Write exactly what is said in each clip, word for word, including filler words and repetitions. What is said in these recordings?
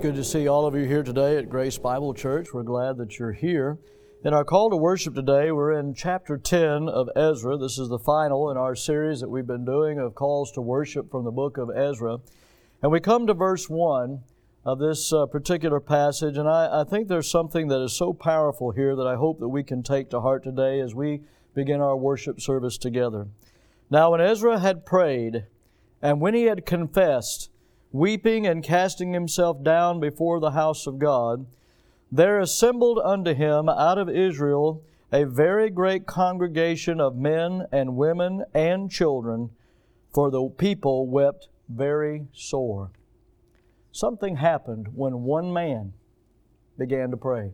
good to see all of you here today at Grace Bible Church. We're glad that you're here. In our call to worship today, we're in chapter ten of Ezra. This is the final in our series that we've been doing of calls to worship from the book of Ezra. And we come to verse one of this uh, particular passage, and I, I think there's something that is so powerful here that I hope that we can take to heart today as we begin our worship service together. Now when Ezra had prayed, and when he had confessed, weeping and casting himself down before the house of God, there assembled unto him out of Israel a very great congregation of men and women and children, for the people wept very sore. Something happened when one man began to pray.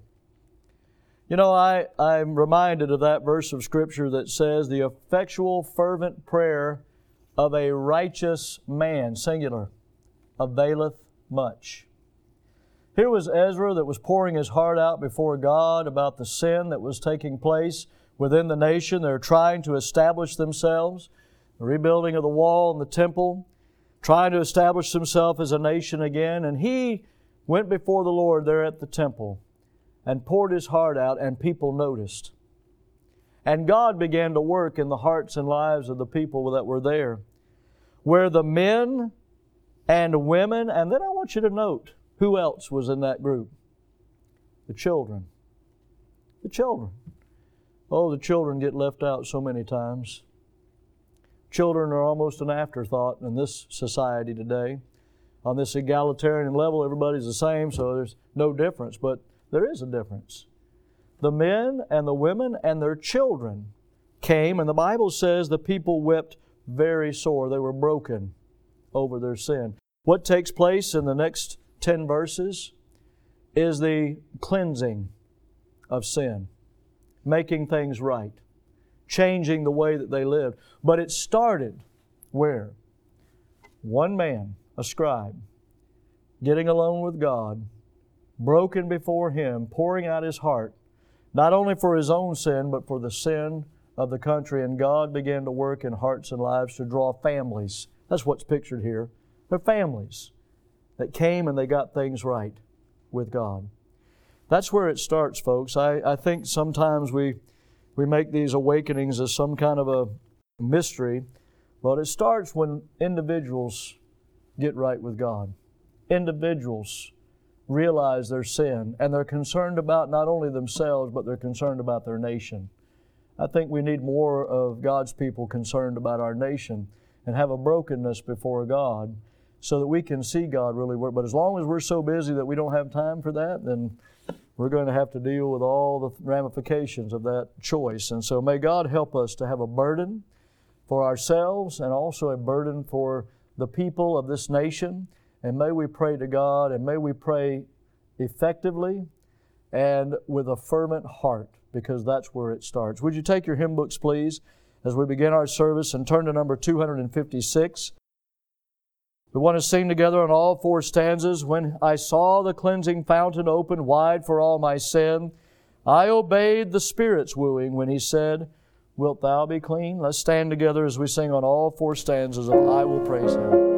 You know, I, I'm reminded of that verse of Scripture that says, the effectual fervent prayer of a righteous man, singular, availeth much. Here was Ezra that was pouring his heart out before God about the sin that was taking place within the nation. They're trying to establish themselves, the rebuilding of the wall and the temple, trying to establish himself as a nation again. And he went before the Lord there at the temple and poured his heart out, and people noticed. And God began to work in the hearts and lives of the people that were there, where the men and women, and then I want you to note who else was in that group. The children. The children. Oh, the children get left out so many times. Children are almost an afterthought in this society today. On this egalitarian level, everybody's the same, so there's no difference, but there is a difference. The men and the women and their children came, and the Bible says the people wept very sore. They were broken over their sin. What takes place in the next ten verses is the cleansing of sin, making things right, changing the way that they lived. But it started where? One man, a scribe, getting alone with God, broken before Him, pouring out his heart, not only for his own sin, but for the sin of the country. And God began to work in hearts and lives to draw families. That's what's pictured here. They're families that came and they got things right with God. That's where it starts, folks. I, I think sometimes we we make these awakenings as some kind of a mystery, but it starts when individuals get right with God. Individuals realize their sin, and they're concerned about not only themselves, but they're concerned about their nation. I think we need more of God's people concerned about our nation and have a brokenness before God, so that we can see God really work. But as long as we're so busy that we don't have time for that, then we're going to have to deal with all the ramifications of that choice. And so may God help us to have a burden for ourselves and also a burden for the people of this nation. And may we pray to God, and may we pray effectively and with a fervent heart, because that's where it starts. Would you take your hymn books, please, as we begin our service, and turn to number two hundred fifty-six. We want to sing together on all four stanzas. When I saw the cleansing fountain open wide for all my sin, I obeyed the Spirit's wooing when He said, wilt thou be clean? Let's stand together as we sing on all four stanzas of I Will Praise Him.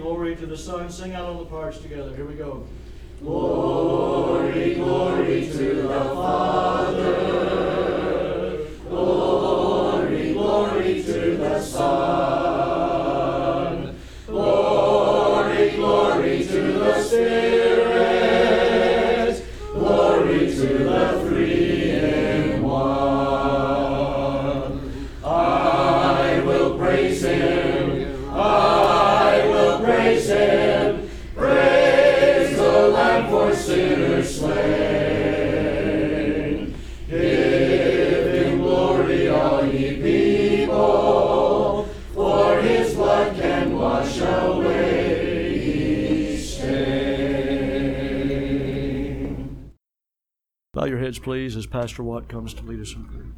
glory to the Son. Sing out on the parts together. Here we go. Glory, glory to the Father. Glory, glory to the Son. Glory, glory to the Spirit. Glory to the Three in One. I will praise Him. I will praise Him. Praise the Lamb for sinners slain. Give Him glory, all ye people, for His blood can wash away each stain. Bow your heads, please, as Pastor Watt comes to lead us in prayer.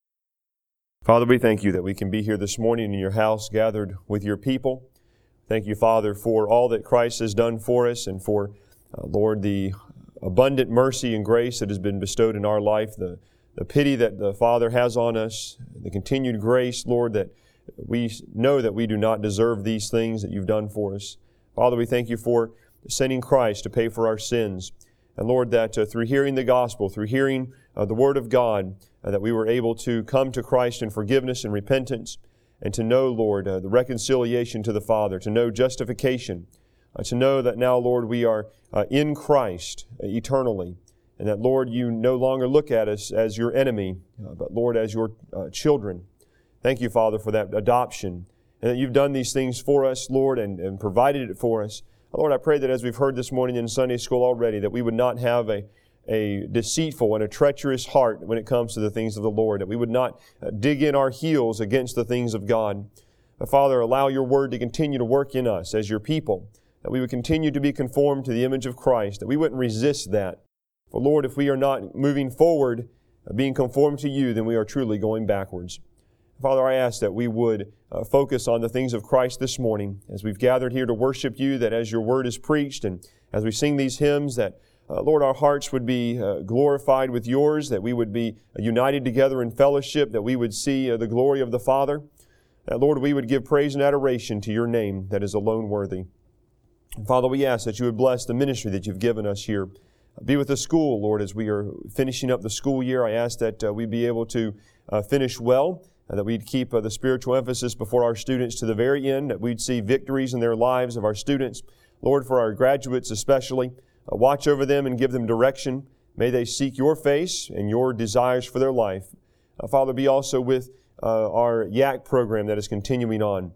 Father, we thank you that we can be here this morning in your house, gathered with your people. Thank you, Father, for all that Christ has done for us and for, uh, Lord, the abundant mercy and grace that has been bestowed in our life, the, the pity that the Father has on us, the continued grace, Lord, that we know that we do not deserve these things that you've done for us. Father, we thank you for sending Christ to pay for our sins. And Lord, that uh, through hearing the gospel, through hearing uh, the Word of God, uh, that we were able to come to Christ in forgiveness and repentance, and to know, Lord, uh, the reconciliation to the Father, to know justification, uh, to know that now, Lord, we are uh, in Christ uh, eternally, and that, Lord, you no longer look at us as your enemy, uh, but, Lord, as your uh, children. Thank you, Father, for that adoption, and that you've done these things for us, Lord, and, and provided it for us. Lord, I pray that as we've heard this morning in Sunday school already, that we would not have a a deceitful and a treacherous heart when it comes to the things of the Lord, that we would not uh, dig in our heels against the things of God. But Father, allow your word to continue to work in us as your people, that we would continue to be conformed to the image of Christ, that we wouldn't resist that. For Lord, if we are not moving forward, uh, being conformed to you, then we are truly going backwards. Father, I ask that we would uh, focus on the things of Christ this morning as we've gathered here to worship you, that as your word is preached and as we sing these hymns, that Uh, Lord, our hearts would be uh, glorified with yours, that we would be uh, united together in fellowship, that we would see uh, the glory of the Father, that, Lord, we would give praise and adoration to your name that is alone worthy. And Father, we ask that you would bless the ministry that you've given us here. Be with the school, Lord, as we are finishing up the school year. I ask that uh, we be able to uh, finish well, and that we'd keep uh, the spiritual emphasis before our students to the very end, that we'd see victories in their lives of our students. Lord, for our graduates especially, Uh, watch over them and give them direction. May they seek your face and your desires for their life. Uh, Father, be also with uh, our Y A C program that is continuing on.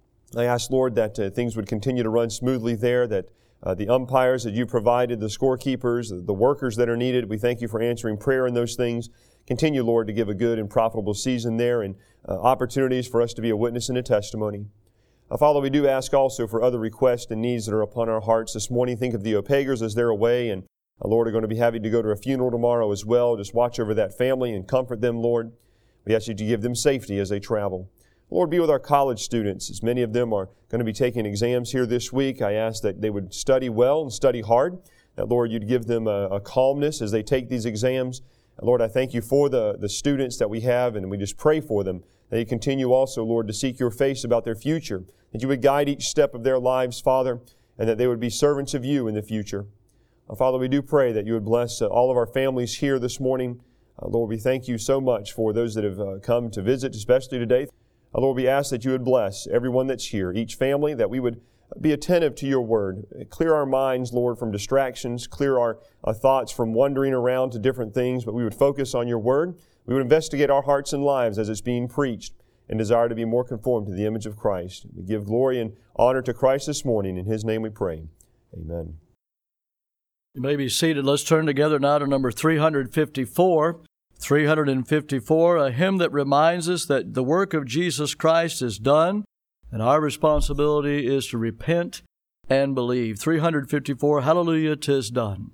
I ask, Lord, that uh, things would continue to run smoothly there, that uh, the umpires that you provided, the scorekeepers, the workers that are needed, we thank you for answering prayer in those things. Continue, Lord, to give a good and profitable season there and uh, opportunities for us to be a witness and a testimony. Uh, Father, we do ask also for other requests and needs that are upon our hearts this morning. Think of the Opegers as they're away, and uh, Lord, are going to be having to go to a funeral tomorrow as well. Just watch over that family and comfort them, Lord. We ask you to give them safety as they travel. Lord, be with our college students, as many of them are going to be taking exams here this week. I ask that they would study well and study hard, that, Lord, you'd give them a, a calmness as they take these exams. And Lord, I thank you for the, the students that we have, and we just pray for them, that you continue also, Lord, to seek your face about their future, that you would guide each step of their lives, Father, and that they would be servants of you in the future. Uh, Father, we do pray that you would bless uh, all of our families here this morning. Uh, Lord, we thank you so much for those that have uh, come to visit, especially today. Uh, Lord, we ask that you would bless everyone that's here, each family, that we would be attentive to your word. Clear our minds, Lord, from distractions. Clear our uh, thoughts from wandering around to different things, but we would focus on your word. We would investigate our hearts and lives as it's being preached and desire to be more conformed to the image of Christ. We give glory and honor to Christ this morning. In His name we pray. Amen. You may be seated. Let's turn together now to number three fifty-four. three fifty-four, a hymn that reminds us that the work of Jesus Christ is done, and our responsibility is to repent and believe. three fifty-four, Hallelujah, 'tis done.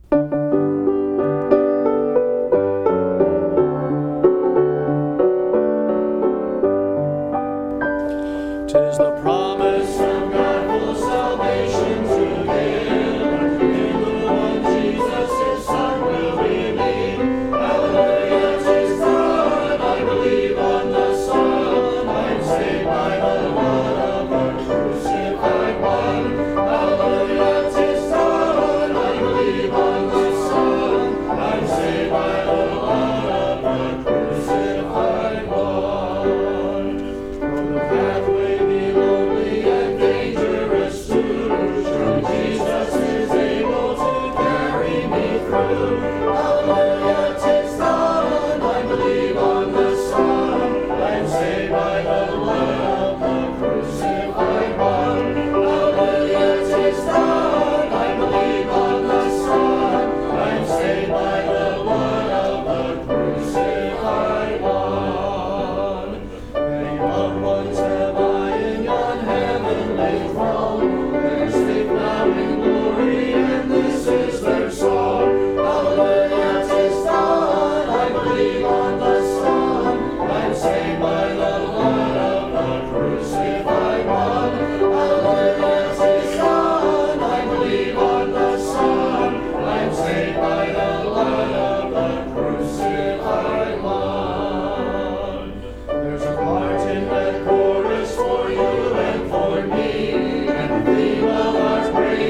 Tis the promise of God for salvation to give. In the one Jesus, His Son, will believe. Hallelujah, 'tis done. I believe on the Son. I'm saved by the blood of the crucified one.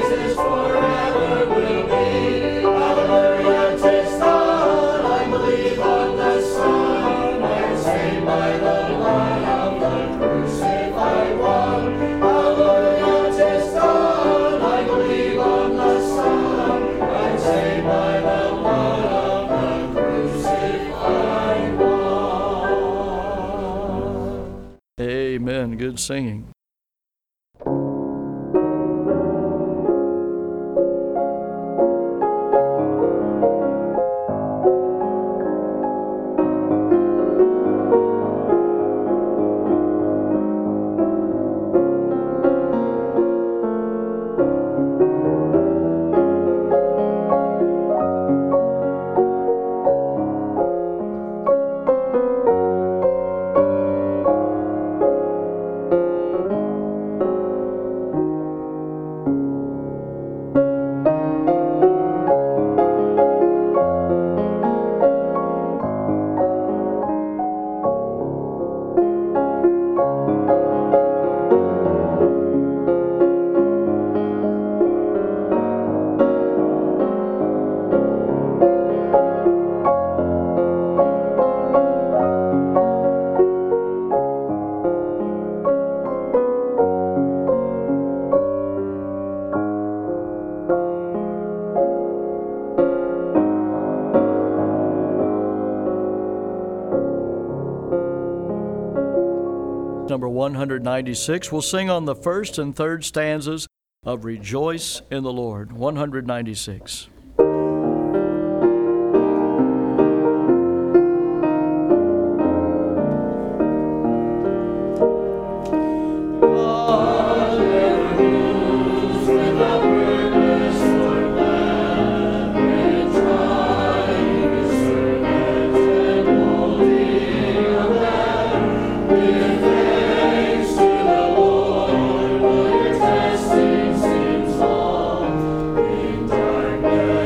praises forever will be. Hallelujah, 'tis done. I believe on the Son. I'm saved by the blood of the crucified one. Hallelujah, 'tis done. I believe on the Son. I'm saved by the blood of the crucified one. Amen. Good singing. Number one hundred ninety-six. We'll sing on the first and third stanzas of Rejoice in the Lord. one hundred ninety-six. Thanks to the Lord, for your testing seems long in darkness.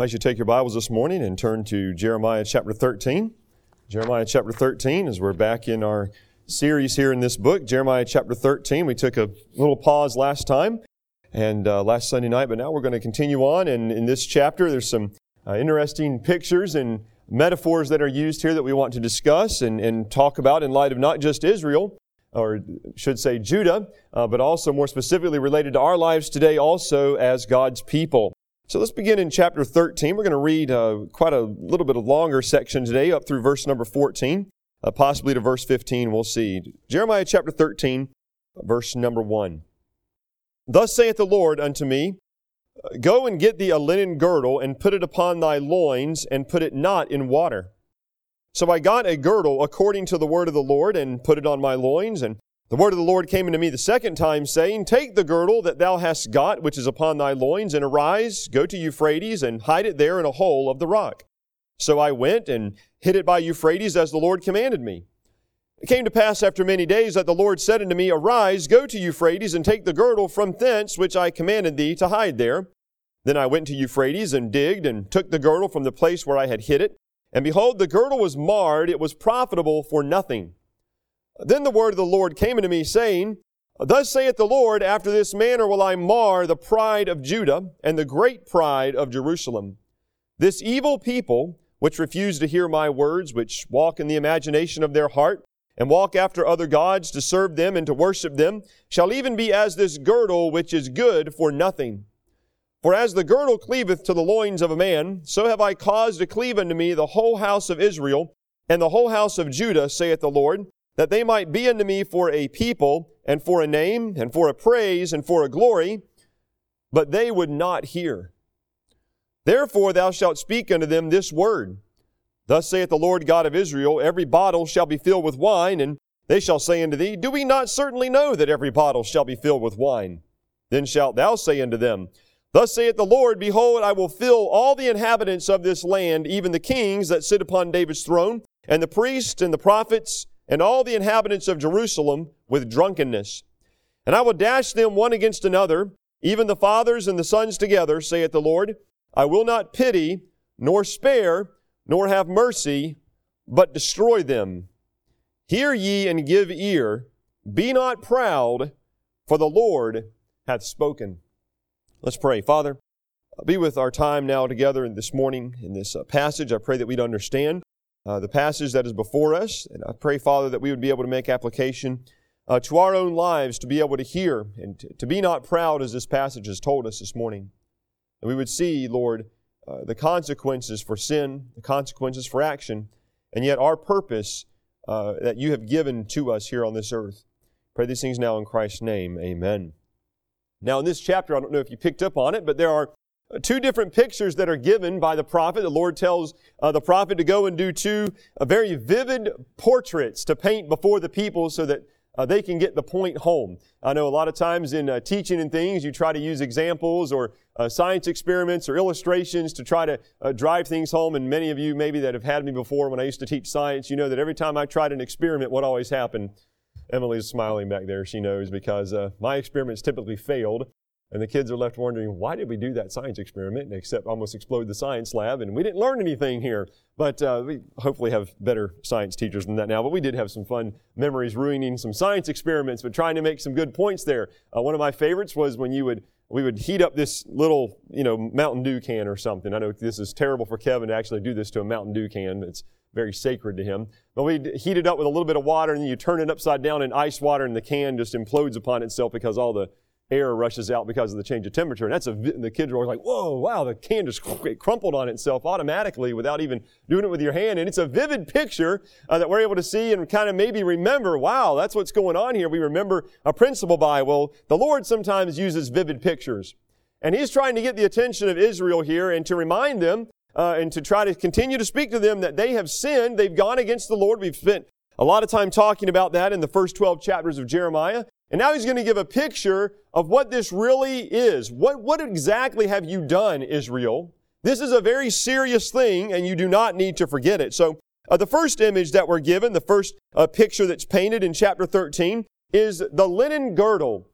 invite you to take your Bibles this morning and turn to Jeremiah chapter thirteen. Jeremiah chapter thirteen, as we're back in our series here in this book. Jeremiah chapter thirteen. We took a little pause last time and uh, last Sunday night, but now we're going to continue on. And in this chapter, there's some uh, interesting pictures and metaphors that are used here that we want to discuss and, and talk about in light of not just Israel, or should say Judah, uh, but also more specifically related to our lives today also as God's people. So let's begin in chapter thirteen. We're going to read uh, quite a little bit of longer section today, up through verse number fourteen, uh, possibly to verse fifteen. We'll see. Jeremiah chapter thirteen, verse number one. Thus saith the Lord unto me, Go and get thee a linen girdle, and put it upon thy loins, and put it not in water. So I got a girdle according to the word of the Lord, and put it on my loins, and the word of the Lord came unto me the second time, saying, Take the girdle that thou hast got, which is upon thy loins, and arise, go to Euphrates, and hide it there in a hole of the rock. So I went and hid it by Euphrates, as the Lord commanded me. It came to pass after many days that the Lord said unto me, Arise, go to Euphrates, and take the girdle from thence, which I commanded thee to hide there. Then I went to Euphrates, and digged, and took the girdle from the place where I had hid it. And behold, the girdle was marred, it was profitable for nothing. Then the word of the Lord came unto me, saying, Thus saith the Lord, After this manner will I mar the pride of Judah, and the great pride of Jerusalem. This evil people, which refuse to hear my words, which walk in the imagination of their heart, and walk after other gods to serve them and to worship them, shall even be as this girdle which is good for nothing. For as the girdle cleaveth to the loins of a man, so have I caused to cleave unto me the whole house of Israel, and the whole house of Judah, saith the Lord, that they might be unto me for a people, and for a name, and for a praise, and for a glory, but they would not hear. Therefore thou shalt speak unto them this word, Thus saith the Lord God of Israel, Every bottle shall be filled with wine, and they shall say unto thee, Do we not certainly know that every bottle shall be filled with wine? Then shalt thou say unto them, Thus saith the Lord, Behold, I will fill all the inhabitants of this land, even the kings that sit upon David's throne, and the priests and the prophets, and all the inhabitants of Jerusalem with drunkenness. And I will dash them one against another, even the fathers and the sons together, saith the Lord. I will not pity, nor spare, nor have mercy, but destroy them. Hear ye and give ear. Be not proud, for the Lord hath spoken. Let's pray. Father, be with our time now together this morning in this uh, passage. I pray that we'd understand Uh, the passage that is before us. And I pray, Father, that we would be able to make application uh, to our own lives, to be able to hear and to, to be not proud, as this passage has told us this morning. And we would see, Lord, uh, the consequences for sin, the consequences for action, and yet our purpose uh, that you have given to us here on this earth. Pray these things now in Christ's name. Amen. Now in this chapter, I don't know if you picked up on it, but there are two different pictures that are given by the prophet. The Lord tells uh, the prophet to go and do two uh, very vivid portraits to paint before the people so that uh, they can get the point home. I know a lot of times in uh, teaching and things, you try to use examples or uh, science experiments or illustrations to try to uh, drive things home. And many of you maybe that have had me before when I used to teach science, you know that every time I tried an experiment, what always happened? Emily's smiling back there. She knows because uh, my experiments typically failed. And the kids are left wondering, why did we do that science experiment and except almost explode the science lab? And we didn't learn anything here. But uh, we hopefully have better science teachers than that now. But we did have some fun memories ruining some science experiments, but trying to make some good points there. Uh, one of my favorites was when you would we would heat up this little, you know, Mountain Dew can or something. I know this is terrible for Kevin to actually do this to a Mountain Dew can. It's very sacred to him. But we'd heat it up with a little bit of water, and then you turn it upside down in ice water, and the can just implodes upon itself because all the air rushes out because of the change of temperature. And that's a, the kids are always like, whoa, wow, the can just crumpled on itself automatically without even doing it with your hand. And it's a vivid picture uh, that we're able to see and kind of maybe remember, wow, that's what's going on here. We remember a principle by, well, the Lord sometimes uses vivid pictures. And He's trying to get the attention of Israel here and to remind them uh, and to try to continue to speak to them that they have sinned. They've gone against the Lord. We've spent a lot of time talking about that in the first twelve chapters of Jeremiah. And now He's going to give a picture of what this really is. What, what exactly have you done, Israel? This is a very serious thing, and you do not need to forget it. So uh, the first image that we're given, the first uh, picture that's painted in chapter thirteen, is the linen girdle.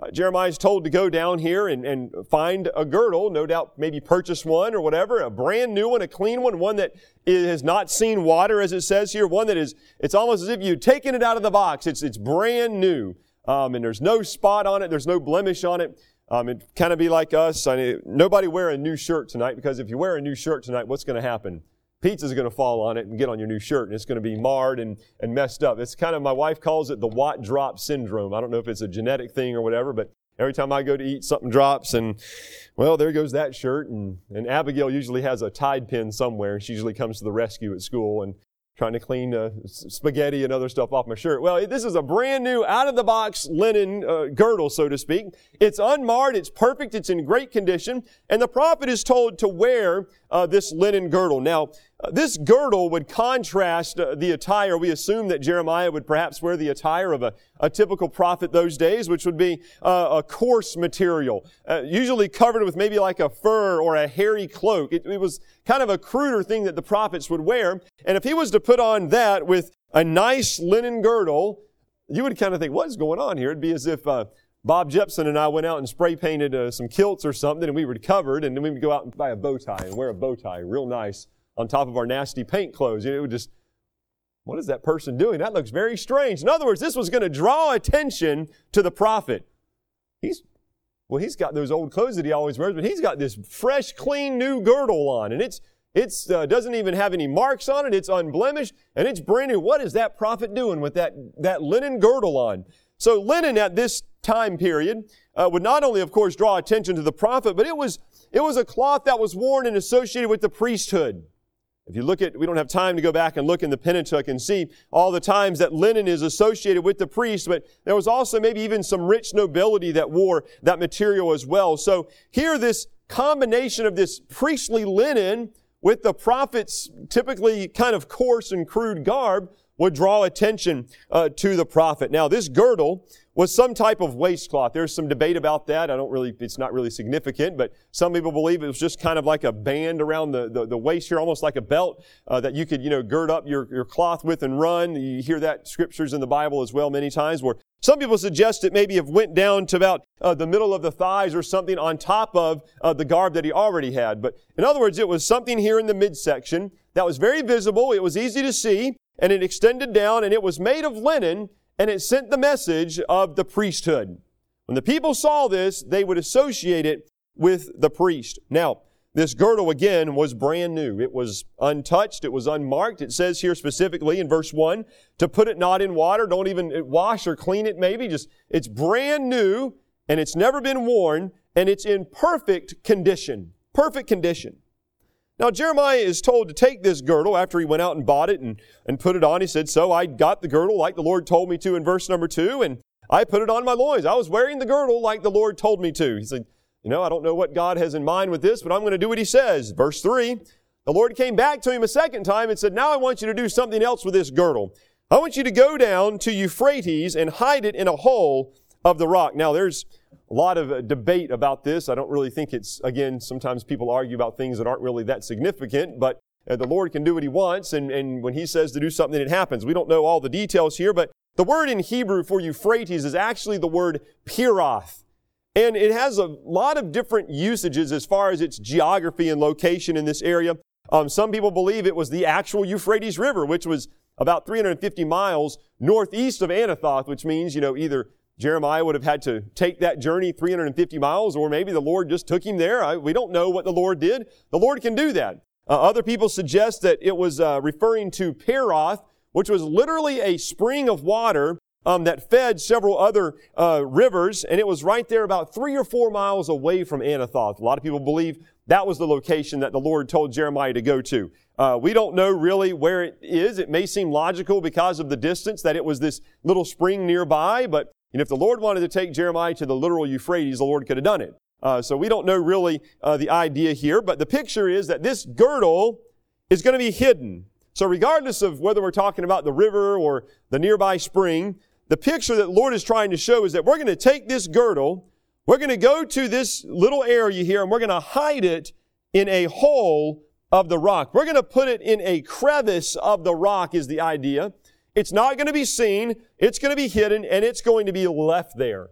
Uh, Jeremiah is told to go down here and, and find a girdle, no doubt maybe purchase one or whatever, a brand new one, a clean one, one that is, has not seen water, as it says here, one that is, it's almost as if you'd taken it out of the box. It's, it's brand new. Um, and there's no spot on it. There's no blemish on it. Um, it'd kind of be like us. I mean, nobody wear a new shirt tonight, because if you wear a new shirt tonight, what's going to happen? Pizza's going to fall on it and get on your new shirt, and it's going to be marred and, and messed up. It's kind of, my wife calls it the Watt drop syndrome. I don't know if it's a genetic thing or whatever, but every time I go to eat, something drops, and, well, there goes that shirt. And, and Abigail usually has a Tide pin somewhere. She usually comes to the rescue at school and trying to clean uh, spaghetti and other stuff off my shirt. Well, this is a brand new, out-of-the-box linen uh, girdle, so to speak. It's unmarred, it's perfect, it's in great condition, and the prophet is told to wear uh, this linen girdle. Now, uh, this girdle would contrast uh, the attire. We assume that Jeremiah would perhaps wear the attire of a, a typical prophet those days, which would be uh, a coarse material, uh, usually covered with maybe like a fur or a hairy cloak. It, it was kind of a cruder thing that the prophets would wear. And if he was to put on that with a nice linen girdle, you would kind of think, what is going on here? It'd be as if uh, Bob Jepson and I went out and spray painted uh, some kilts or something, and we were covered, and then we would go out and buy a bow tie and wear a bow tie, real nice, on top of our nasty paint clothes. You know, it would just, what is that person doing? That looks very strange. In other words, this was going to draw attention to the prophet. He's Well, he's got those old clothes that he always wears, but he's got this fresh, clean, new girdle on, and it's it's uh, doesn't even have any marks on it. It's unblemished, and it's brand new. What is that prophet doing with that, that linen girdle on? So linen at this time period uh, would not only, of course, draw attention to the prophet, but it was it was a cloth that was worn and associated with the priesthood. If you look at, we don't have time to go back and look in the Pentateuch and see all the times that linen is associated with the priest, but there was also maybe even some rich nobility that wore that material as well. So here, this combination of this priestly linen with the prophet's typically kind of coarse and crude garb would draw attention uh, to the prophet. Now, this girdle was some type of waistcloth. There's some debate about that. I don't really, it's not really significant, but some people believe it was just kind of like a band around the, the, the waist here, almost like a belt uh, that you could, you know, gird up your, your cloth with and run. You hear that scriptures in the Bible as well many times, where some people suggest it maybe have went down to about uh, the middle of the thighs or something on top of uh, the garb that he already had. But in other words, it was something here in the midsection that was very visible. It was easy to see, and it extended down, and it was made of linen, and it sent the message of the priesthood. When the people saw this, they would associate it with the priest. Now, this girdle, again, was brand new. It was untouched. It was unmarked. It says here specifically in verse one, to put it not in water. Don't even wash or clean it maybe. Just, it's brand new, and it's never been worn, and it's in perfect condition. Perfect condition. Now, Jeremiah is told to take this girdle after he went out and bought it and, and put it on. He said, so I got the girdle like the Lord told me to in verse number two, and I put it on my loins. I was wearing the girdle like the Lord told me to. He said, you know, I don't know what God has in mind with this, but I'm going to do what He says. Verse three, the Lord came back to him a second time and said, now I want you to do something else with this girdle. I want you to go down to Euphrates and hide it in a hole of the rock. Now, there's a lot of uh, debate about this. I don't really think it's, again, sometimes people argue about things that aren't really that significant, but uh, the Lord can do what He wants, and, and when He says to do something, it happens. We don't know all the details here, but the word in Hebrew for Euphrates is actually the word Piroth. And it has a lot of different usages as far as its geography and location in this area. Um, some people believe it was the actual Euphrates River, which was about three hundred fifty miles northeast of Anathoth, which means, you know, either Jeremiah would have had to take that journey three hundred fifty miles, or maybe the Lord just took him there. I, we don't know what the Lord did. The Lord can do that. Uh, other people suggest that it was uh, referring to Piroth, which was literally a spring of water um, that fed several other uh, rivers, and it was right there about three or four miles away from Anathoth. A lot of people believe that was the location that the Lord told Jeremiah to go to. Uh, we don't know really where it is. It may seem logical because of the distance that it was this little spring nearby, but and if the Lord wanted to take Jeremiah to the literal Euphrates, the Lord could have done it. Uh, so we don't know really uh, the idea here, but the picture is that this girdle is going to be hidden. So regardless of whether we're talking about the river or the nearby spring, the picture that the Lord is trying to show is that we're going to take this girdle, we're going to go to this little area here, and we're going to hide it in a hole of the rock. We're going to put it in a crevice of the rock is the idea. It's not going to be seen, it's going to be hidden, and it's going to be left there.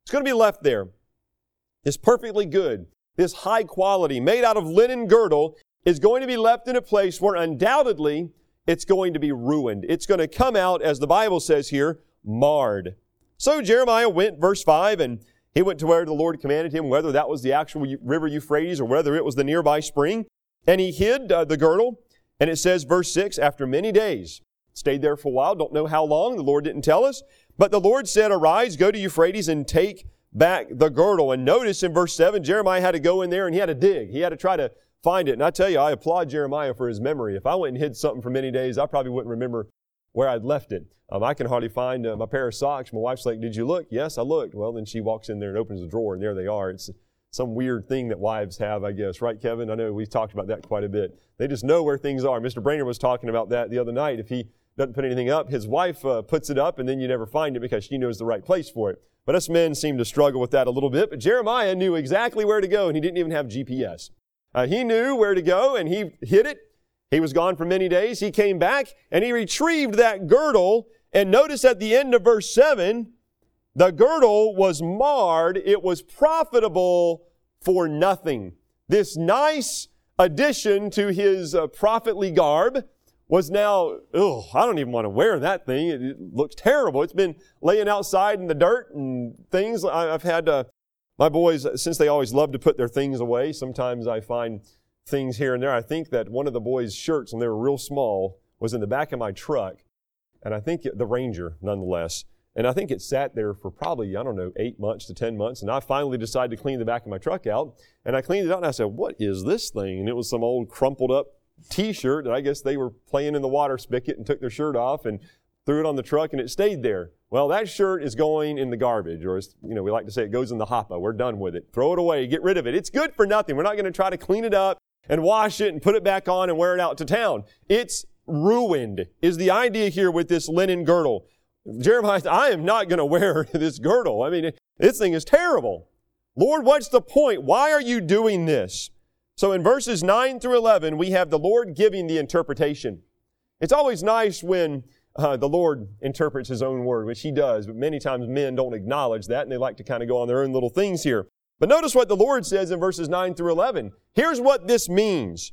It's going to be left there. This perfectly good, this high quality, made out of linen girdle is going to be left in a place where undoubtedly it's going to be ruined. It's going to come out, as the Bible says here, marred. So Jeremiah went, verse five, and he went to where the Lord commanded him, whether that was the actual river Euphrates or whether it was the nearby spring. And he hid uh, the girdle. And it says, verse six, after many days, stayed there for a while, don't know how long, the Lord didn't tell us. But the Lord said, arise, go to Euphrates and take back the girdle. And notice in verse seven, Jeremiah had to go in there and he had to dig. He had to try to find it. And I tell you, I applaud Jeremiah for his memory. If I went and hid something for many days, I probably wouldn't remember where I'd left it. Um, I can hardly find uh, my pair of socks. My wife's like, did you look? Yes, I looked. Well, then she walks in there and opens the drawer, and there they are. It's some weird thing that wives have, I guess. Right, Kevin? I know we've talked about that quite a bit. They just know where things are. Mister Brainerd was talking about that the other night. If he doesn't put anything up, his wife uh, puts it up, and then you never find it because she knows the right place for it. But us men seem to struggle with that a little bit. But Jeremiah knew exactly where to go, and he didn't even have G P S. Uh, he knew where to go, and he hid it. He was gone for many days. He came back, and he retrieved that girdle. And notice at the end of verse seven, the girdle was marred. It was profitable for nothing. This nice addition to his uh, prophetly garb was now, oh, I don't even want to wear that thing. It, it looks terrible. It's been laying outside in the dirt and things. I, I've had uh, my boys, since they always love to put their things away, sometimes I find things here and there. I think that one of the boys' shirts, when they were real small, was in the back of my truck. And I think it, the Ranger, nonetheless. And I think it sat there for probably, I don't know, eight months to ten months. And I finally decided to clean the back of my truck out. And I cleaned it out and I said, what is this thing? And it was some old crumpled up T-shirt that I guess they were playing in the water spigot and took their shirt off and threw it on the truck and it stayed there. Well, that shirt is going in the garbage, or as, you know, we like to say it goes in the hopper. We're done with it. Throw it away. Get rid of it. It's good for nothing. We're not going to try to clean it up and wash it and put it back on and wear it out to town. It's ruined is the idea here with this linen girdle. Jeremiah said, I am not going to wear this girdle. I mean, this thing is terrible. Lord, what's the point? Why are you doing this? So in verses nine through eleven, we have the Lord giving the interpretation. It's always nice when uh, the Lord interprets His own word, which He does, but many times men don't acknowledge that, and they like to kind of go on their own little things here. But notice what the Lord says in verses nine through eleven. Here's what this means.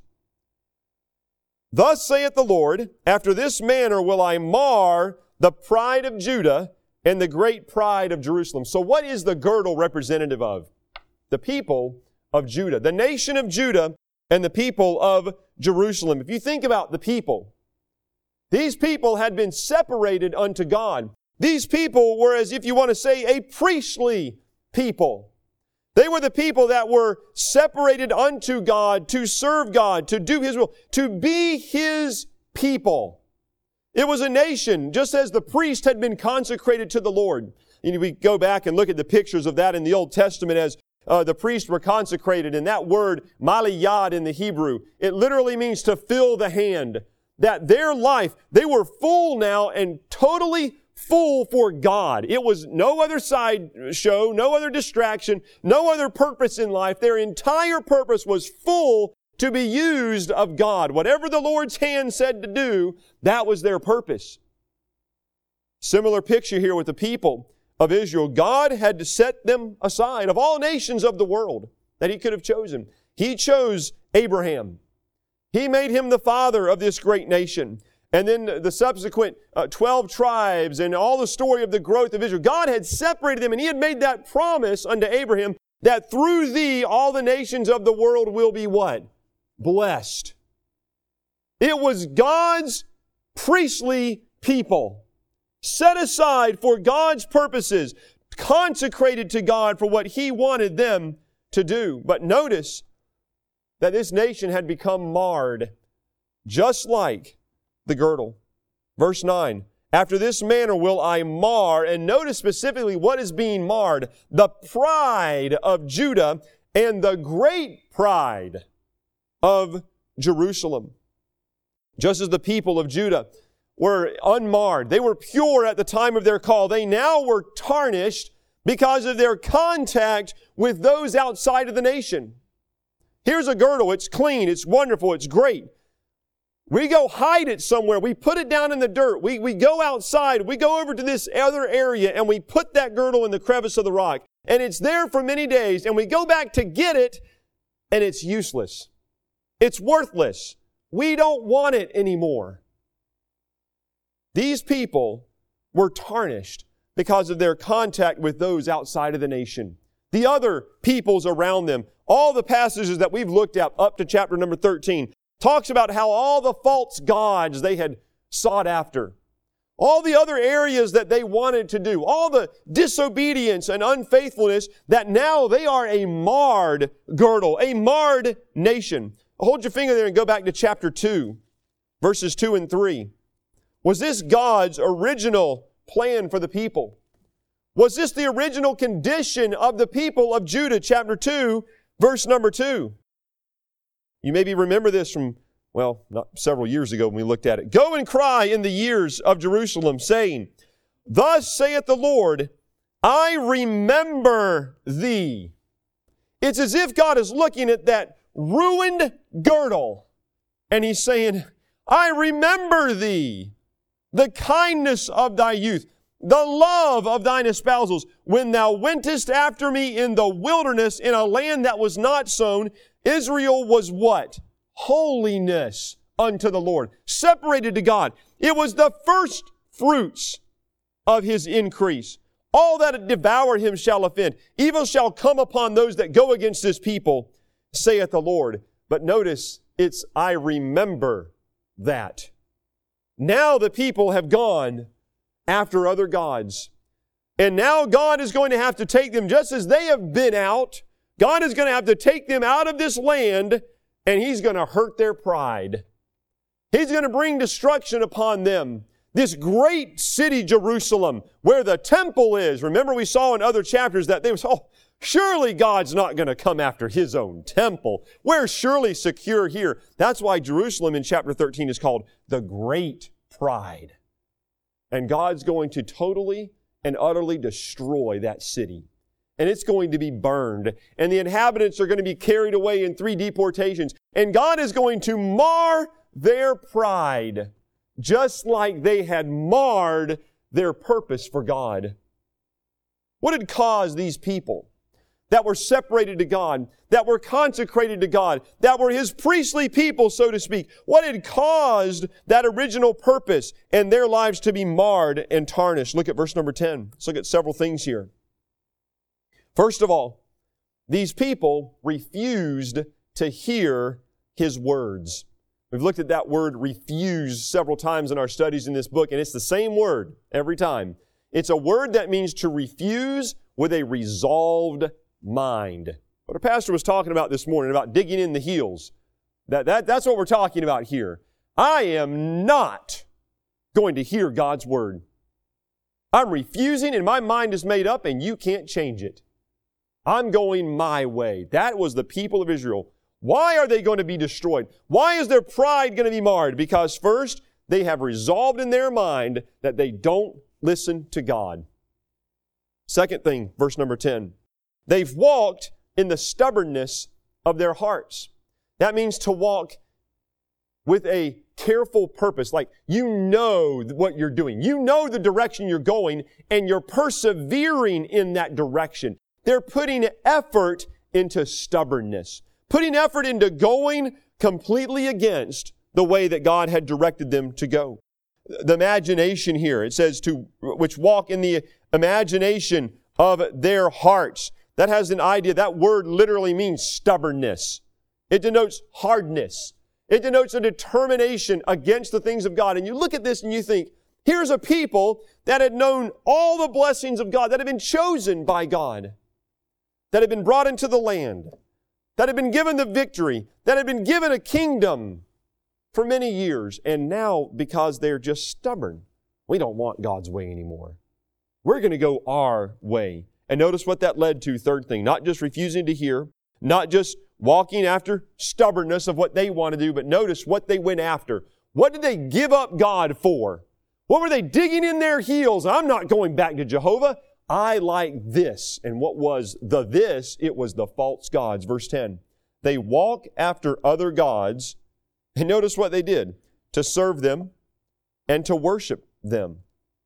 Thus saith the Lord, after this manner will I mar the pride of Judah and the great pride of Jerusalem. So what is the girdle representative of? The people of Judah, the nation of Judah and the people of Jerusalem. If you think about the people, these people had been separated unto God. These people were, as if you want to say, a priestly people. They were the people that were separated unto God, to serve God, to do His will, to be His people. It was a nation, just as the priest had been consecrated to the Lord. And we go back and look at the pictures of that in the Old Testament as uh, the priests were consecrated. And that word, maliyad in the Hebrew, it literally means to fill the hand. That their life, they were full now and totally full for God. It was no other side show, no other distraction, no other purpose in life. Their entire purpose was full to be used of God. Whatever the Lord's hand said to do, that was their purpose. Similar picture here with the people of Israel. God had to set them aside of all nations of the world that He could have chosen. He chose Abraham. He made him the father of this great nation. And then the subsequent uh, twelve tribes and all the story of the growth of Israel. God had separated them and He had made that promise unto Abraham that through thee all the nations of the world will be what? Blessed. It was God's priestly people, set aside for God's purposes, consecrated to God for what He wanted them to do. But notice that this nation had become marred, just like the girdle. Verse nine, after this manner will I mar, and notice specifically what is being marred, the pride of Judah and the great pride of Jerusalem. Just as the people of Judah were unmarred, they were pure at the time of their call, they now were tarnished because of their contact with those outside of the nation. Here's a girdle, it's clean, it's wonderful, it's great. We go hide it somewhere. We put it down in the dirt. We, we go outside. We go over to this other area and we put that girdle in the crevice of the rock. And it's there for many days. And we go back to get it and it's useless. It's worthless. We don't want it anymore. These people were tarnished because of their contact with those outside of the nation. The other peoples around them. All the passages that we've looked at up to chapter number thirteen talks about how all the false gods they had sought after, all the other areas that they wanted to do, all the disobedience and unfaithfulness, that now they are a marred girdle, a marred nation. Hold your finger there and go back to chapter two, verses two and three. Was this God's original plan for the people? Was this the original condition of the people of Judah? Chapter two, verse number two. You maybe remember this from, well, not several years ago when we looked at it. Go and cry in the years of Jerusalem, saying, Thus saith the Lord, I remember thee. It's as if God is looking at that ruined girdle, and He's saying, I remember thee, the kindness of thy youth, the love of thine espousals, when thou wentest after me in the wilderness in a land that was not sown. Israel was what? Holiness unto the Lord, separated to God. It was the first fruits of His increase. All that devour Him shall offend. Evil shall come upon those that go against His people, saith the Lord. But notice, it's I remember that. Now the people have gone after other gods. And now God is going to have to take them, just as they have been out, God is going to have to take them out of this land, and He's going to hurt their pride. He's going to bring destruction upon them. This great city, Jerusalem, where the temple is. Remember, we saw in other chapters that they was, oh, surely God's not going to come after His own temple. We're surely secure here. That's why Jerusalem in chapter thirteen is called the Great Pride. And God's going to totally and utterly destroy that city. And it's going to be burned. And the inhabitants are going to be carried away in three deportations. And God is going to mar their pride, just like they had marred their purpose for God. What had caused these people that were separated to God, that were consecrated to God, that were His priestly people, so to speak? What had caused that original purpose and their lives to be marred and tarnished? Look at verse number ten. Let's look at several things here. First of all, these people refused to hear His words. We've looked at that word refuse several times in our studies in this book, and it's the same word every time. It's a word that means to refuse with a resolved mind. What our pastor was talking about this morning, about digging in the heels, that, that, that's what we're talking about here. I am not going to hear God's word. I'm refusing, and my mind is made up, and you can't change it. I'm going my way. That was the people of Israel. Why are they going to be destroyed? Why is their pride going to be marred? Because first, they have resolved in their mind that they don't listen to God. Second thing, verse number ten. They've walked in the stubbornness of their hearts. That means to walk with a careful purpose. Like you know what you're doing. You know the direction you're going, and you're persevering in that direction. They're putting effort into stubbornness, putting effort into going completely against the way that God had directed them to go. The imagination here, it says to, which walk in the imagination of their hearts. That has an idea, that word literally means stubbornness. It denotes hardness. It denotes a determination against the things of God. And you look at this and you think, here's a people that had known all the blessings of God, that had been chosen by God, that had been brought into the land, that had been given the victory, that had been given a kingdom for many years. And now, because they're just stubborn, we don't want God's way anymore. We're going to go our way. And notice what that led to, third thing. Not just refusing to hear, not just walking after stubbornness of what they want to do, but notice what they went after. What did they give up God for? What were they digging in their heels? I'm not going back to Jehovah. I like this. And what was the this? It was the false gods. Verse ten. They walk after other gods. And notice what they did. to serve them, and to worship them.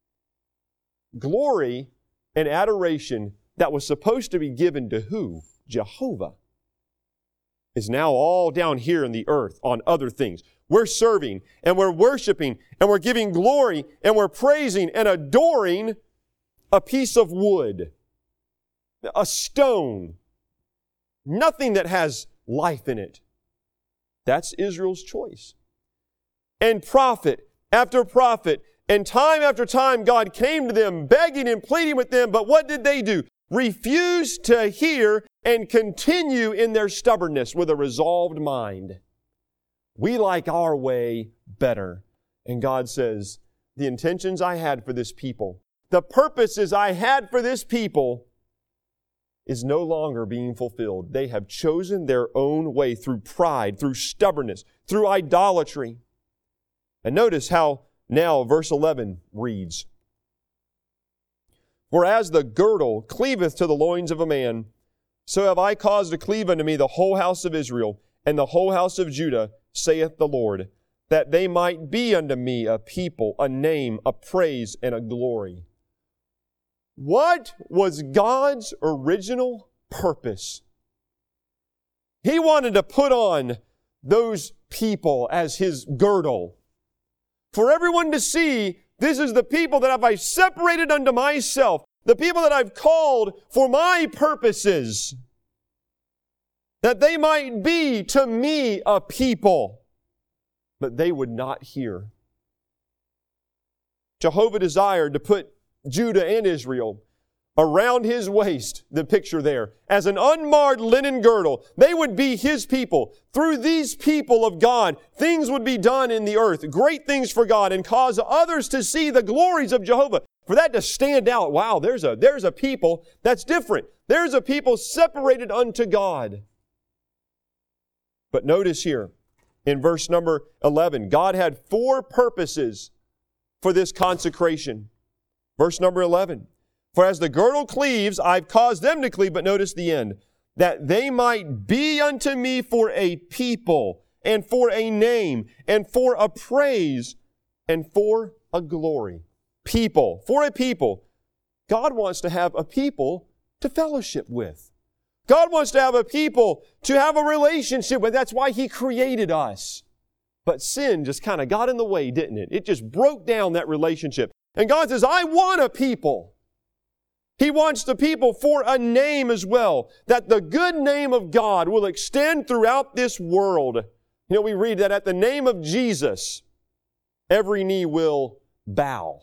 Glory and adoration that was supposed to be given to who? Jehovah. Is now all down here in the earth on other things. We're serving and we're worshiping and we're giving glory and we're praising and adoring a piece of wood, a stone, nothing that has life in it. That's Israel's choice. And prophet after prophet, and time after time, God came to them begging and pleading with them, but what did they do? Refused to hear and continue in their stubbornness with a resolved mind. We like our way better. And God says, the intentions I had for this people, the purposes I had for this people is no longer being fulfilled. They have chosen their own way through pride, through stubbornness, through idolatry. And notice how now verse eleven reads, For as the girdle cleaveth to the loins of a man, so have I caused to cleave unto me the whole house of Israel, and the whole house of Judah, saith the Lord, that they might be unto me a people, a name, a praise, and a glory. What was God's original purpose? He wanted to put on those people as His girdle. For everyone to see, this is the people that have I separated unto myself, the people that I've called for my purposes, that they might be to me a people. But they would not hear. Jehovah desired to put Judah and Israel around His waist, the picture there, as an unmarred linen girdle. They would be His people. Through these people of God, things would be done in the earth, great things for God, and cause others to see the glories of Jehovah. For that to stand out, wow, there's a, there's a people that's different. There's a people separated unto God. But notice here, in verse number eleven, God had four purposes for this consecration. Verse number eleven, For as the girdle cleaves, I've caused them to cleave, but notice the end, that they might be unto me for a people, and for a name, and for a praise, and for a glory. People, for a people. God wants to have a people to fellowship with. God wants to have a people to have a relationship with. That's why He created us. But sin just kind of got in the way, didn't it? It just broke down that relationship. And God says, I want a people. He wants the people for a name as well, that the good name of God will extend throughout this world. You know, we read that at the name of Jesus, every knee will bow.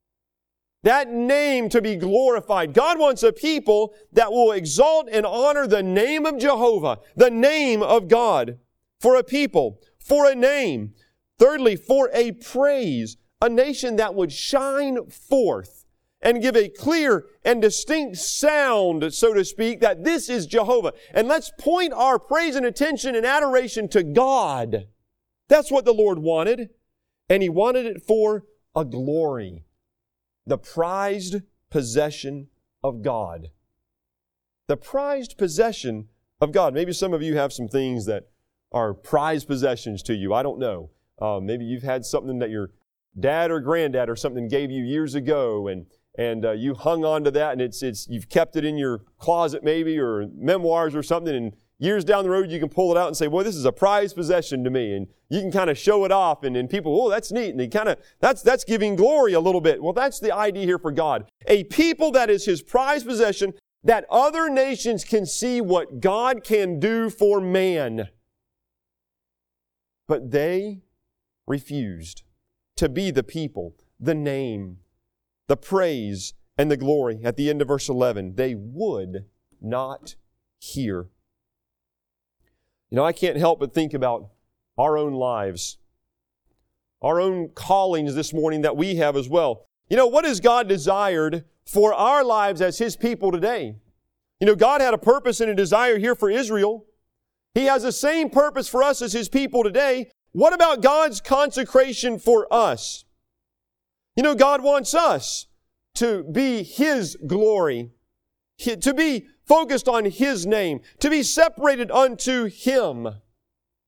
That name to be glorified. God wants a people that will exalt and honor the name of Jehovah, the name of God, for a people, for a name. Thirdly, for a praise, a nation that would shine forth and give a clear and distinct sound, so to speak, that this is Jehovah. And let's point our praise and attention and adoration to God. That's what the Lord wanted. And He wanted it for a glory. The prized possession of God. The prized possession of God. Maybe some of you have some things that are prized possessions to you. I don't know. Uh, maybe you've had something that your dad or granddad or something gave you years ago, and and uh, you hung on to that, and it's it's you've kept it in your closet maybe, or memoirs or something, and years down the road you can pull it out and say, well, this is a prized possession to me, and you can kind of show it off, and, and people, oh, that's neat, and they kind of, that's that's giving glory a little bit. Well, that's the idea here for God. A people that is His prized possession, that other nations can see what God can do for man. But they refused to be the people, the name, the praise, and the glory. At the end of verse eleven, they would not hear. You know, I can't help but think about our own lives, our own callings this morning that we have as well. You know, what has God desired for our lives as His people today? You know, God had a purpose and a desire here for Israel. He has the same purpose for us as His people today. What about God's consecration for us? You know, God wants us to be His glory, to be focused on His name, to be separated unto Him.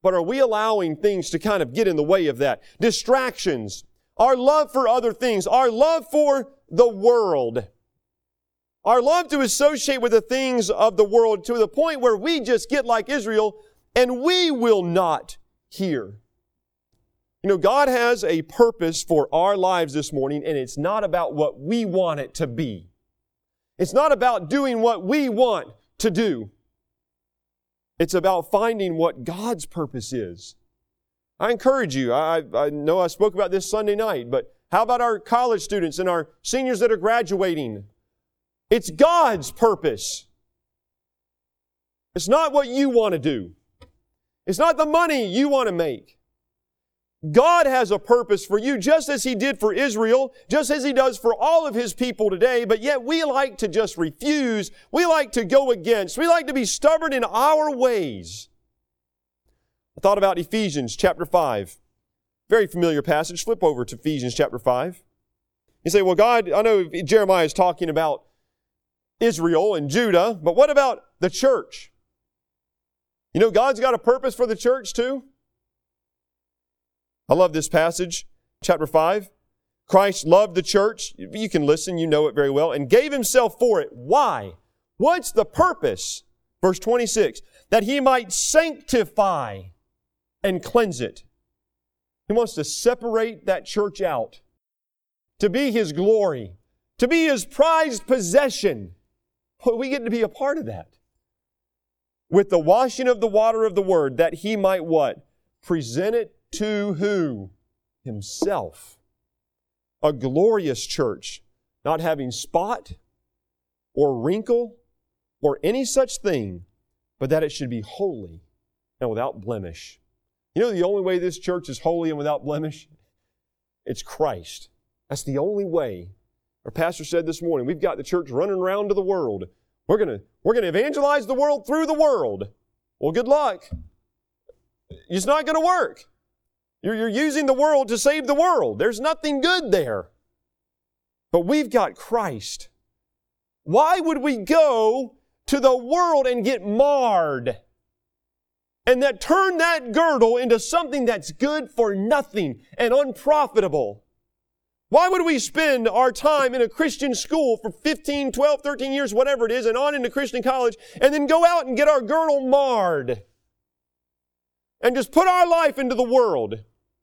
But are we allowing things to kind of get in the way of that? Distractions, our love for other things, our love for the world, our love to associate with the things of the world to the point where we just get like Israel and we will not hear. You know, God has a purpose for our lives this morning, and it's not about what we want it to be. It's not about doing what we want to do. It's about finding what God's purpose is. I encourage you, I, I know I spoke about this Sunday night, but how about our college students and our seniors that are graduating? It's God's purpose. It's not what you want to do. It's not the money you want to make. God has a purpose for you, just as He did for Israel, just as He does for all of His people today, but yet we like to just refuse. We like to go against. We like to be stubborn in our ways. I thought about Ephesians chapter five. Very familiar passage. Flip over to Ephesians chapter five. You say, well, God, I know Jeremiah is talking about Israel and Judah, but what about the church? You know, God's got a purpose for the church too. I love this passage, chapter five. Christ loved the church. You can listen, you know it very well, and gave Himself for it. Why? What's the purpose? Verse twenty-six, that He might sanctify and cleanse it. He wants to separate that church out to be His glory, to be His prized possession. Well, we get to be a part of that. With the washing of the water of the Word, that He might what? Present it to who? Himself. A glorious church, not having spot or wrinkle or any such thing, but that it should be holy and without blemish. You know the only way this church is holy and without blemish? It's Christ. That's the only way. Our pastor said this morning, we've got the church running around to the world. We're going to we're going to evangelize the world through the world. Well, good luck. It's not going to work. You're, you're using the world to save the world. There's nothing good there. But we've got Christ. Why would we go to the world and get marred? And that turn that girdle into something that's good for nothing and unprofitable? Why would we spend our time in a Christian school for fifteen, twelve, thirteen years, whatever it is, and on into Christian college, and then go out and get our girdle marred? And just put our life into the world.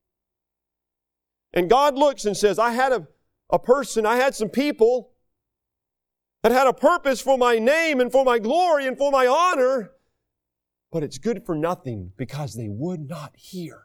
And God looks and says, I had a, a person, I had some people that had a purpose for my name and for my glory and for my honor, but it's good for nothing because they would not hear.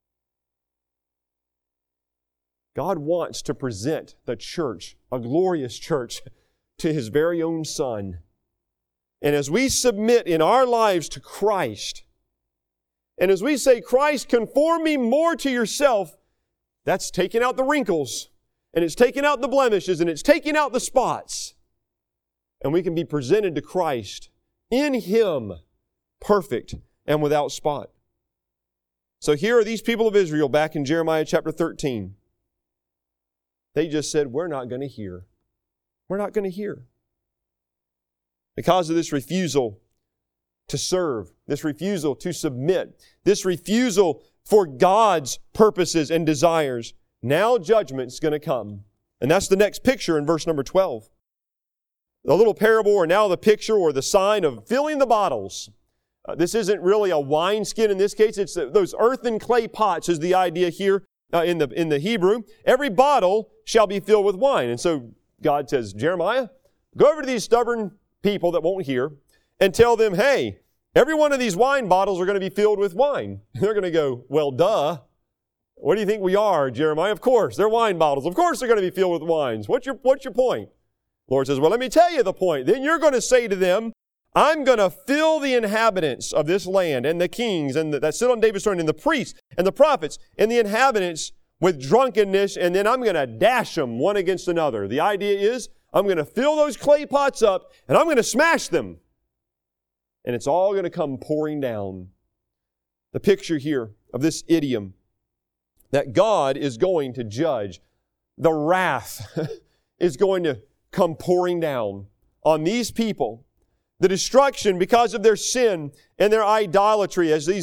God wants to present the church, a glorious church, to His very own Son. And as we submit in our lives to Christ, and as we say, Christ, conform me more to yourself, that's taking out the wrinkles, and it's taking out the blemishes, and it's taking out the spots. And we can be presented to Christ in Him, perfect and without spot. So here are these people of Israel back in Jeremiah chapter thirteen. They just said, we're not going to hear. We're not going to hear. Because of this refusal to serve, this refusal to submit, this refusal for God's purposes and desires, now judgment's going to come. And that's the next picture in verse number twelve. The little parable, or now the picture or the sign of filling the bottles. Uh, this isn't really a wineskin in this case. It's uh, those earthen clay pots is the idea here uh, in the in the Hebrew. Every bottle shall be filled with wine. And so God says, Jeremiah, go over to these stubborn people that won't hear and tell them, hey, every one of these wine bottles are going to be filled with wine. And they're going to go, well, duh. What do you think we are, Jeremiah? Of course, they're wine bottles. Of course they're going to be filled with wines. What's your, what's your point? The Lord says, well, let me tell you the point. Then you're going to say to them, I'm going to fill the inhabitants of this land and the kings and the, that sit on David's throne and the priests and the prophets and the inhabitants with drunkenness, and then I'm going to dash them one against another. The idea is I'm going to fill those clay pots up and I'm going to smash them. And it's all going to come pouring down. The picture here of this idiom that God is going to judge. The wrath is going to come pouring down on these people. The destruction because of their sin and their idolatry as these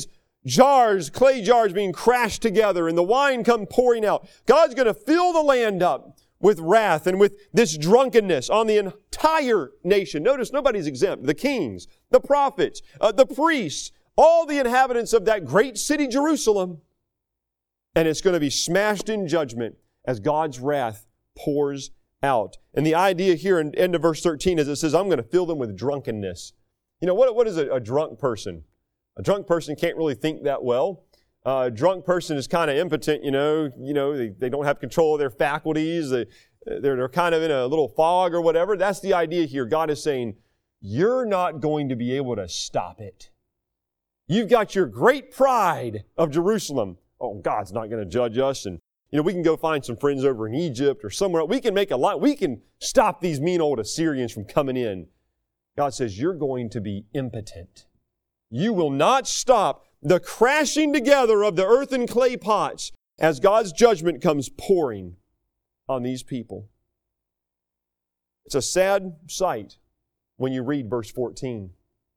jars, clay jars being crashed together and the wine come pouring out. God's going to fill the land up with wrath and with this drunkenness on the entire nation. Notice nobody's exempt. The kings, the prophets, uh, the priests, all the inhabitants of that great city, Jerusalem. And it's going to be smashed in judgment as God's wrath pours out. And the idea here in end of verse thirteen is it says, I'm going to fill them with drunkenness. You know, what, what is a, a drunk person? A drunk person can't really think that well. Uh, a drunk person is kind of impotent, you know. You know, they, they don't have control of their faculties. They, they're, they're kind of in a little fog or whatever. That's the idea here. God is saying, you're not going to be able to stop it. You've got your great pride of Jerusalem. Oh, God's not going to judge us. And, you know, we can go find some friends over in Egypt or somewhere. We can make a lot. We can stop these mean old Assyrians from coming in. God says, you're going to be impotent. You will not stop the crashing together of the earth and clay pots as God's judgment comes pouring on these people. It's a sad sight when you read verse fourteen.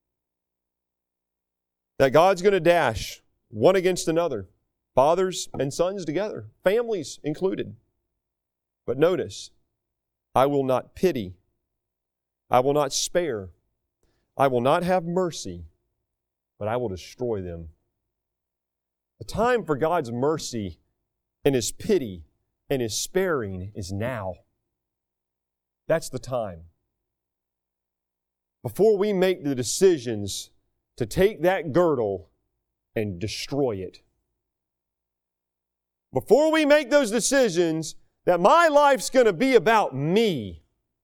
That God's going to dash one against another, fathers and sons together, families included. But notice, I will not pity, I will not spare, I will not have mercy, but I will destroy them. The time for God's mercy and His pity and His sparing is now. That's the time. Before we make the decisions to take that girdle and destroy it. Before we make those decisions that my life's going to be about me.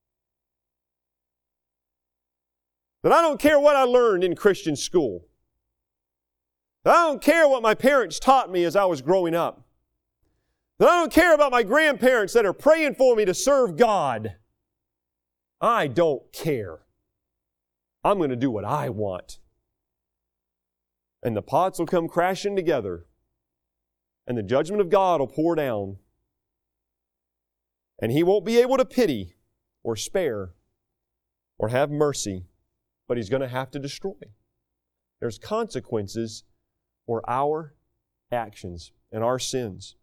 That I don't care what I learned in Christian school. That I don't care what my parents taught me as I was growing up. That I don't care about my grandparents that are praying for me to serve God. I don't care. I'm going to do what I want. And the pots will come crashing together. And the judgment of God will pour down. And He won't be able to pity or spare or have mercy, but He's going to have to destroy. There's consequences for our actions and our sins.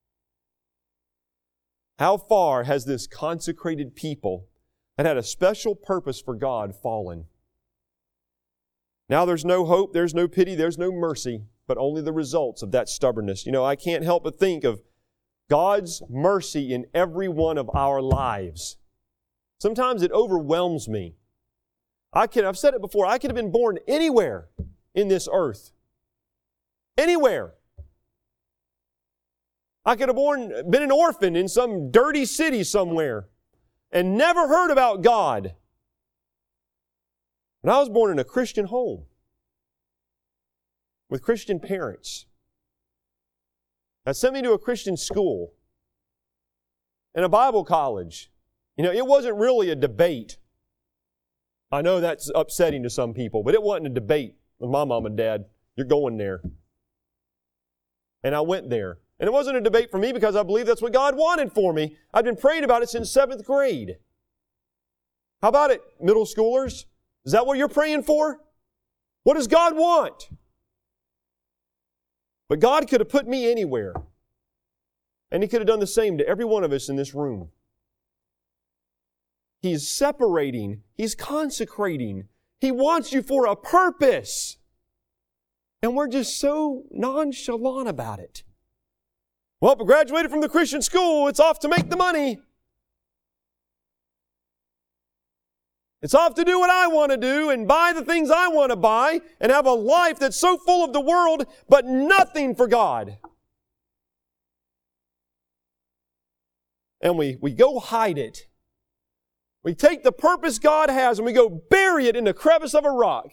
How far has this consecrated people that had a special purpose for God fallen? Now there's no hope, there's no pity, there's no mercy, but only the results of that stubbornness. You know, I can't help but think of God's mercy in every one of our lives. Sometimes it overwhelms me. I can, I've said it before, I could have been born anywhere in this earth. Anywhere. I could have born, been an orphan in some dirty city somewhere and never heard about God. But I was born in a Christian home with Christian parents that sent me to a Christian school and a Bible college. You know, it wasn't really a debate. I know that's upsetting to some people, but it wasn't a debate with my mom and dad. You're going there. And I went there. And it wasn't a debate for me because I believe that's what God wanted for me. I've been praying about it since seventh grade. How about it, middle schoolers? Is that what you're praying for? What does God want? But God could have put me anywhere. And He could have done the same to every one of us in this room. He's separating. He's consecrating. He wants you for a purpose. And we're just so nonchalant about it. Well, if I graduated from the Christian school, it's off to make the money. It's off to do what I want to do and buy the things I want to buy and have a life that's so full of the world, but nothing for God. And we, we go hide it. We take the purpose God has and we go bury it in the crevice of a rock.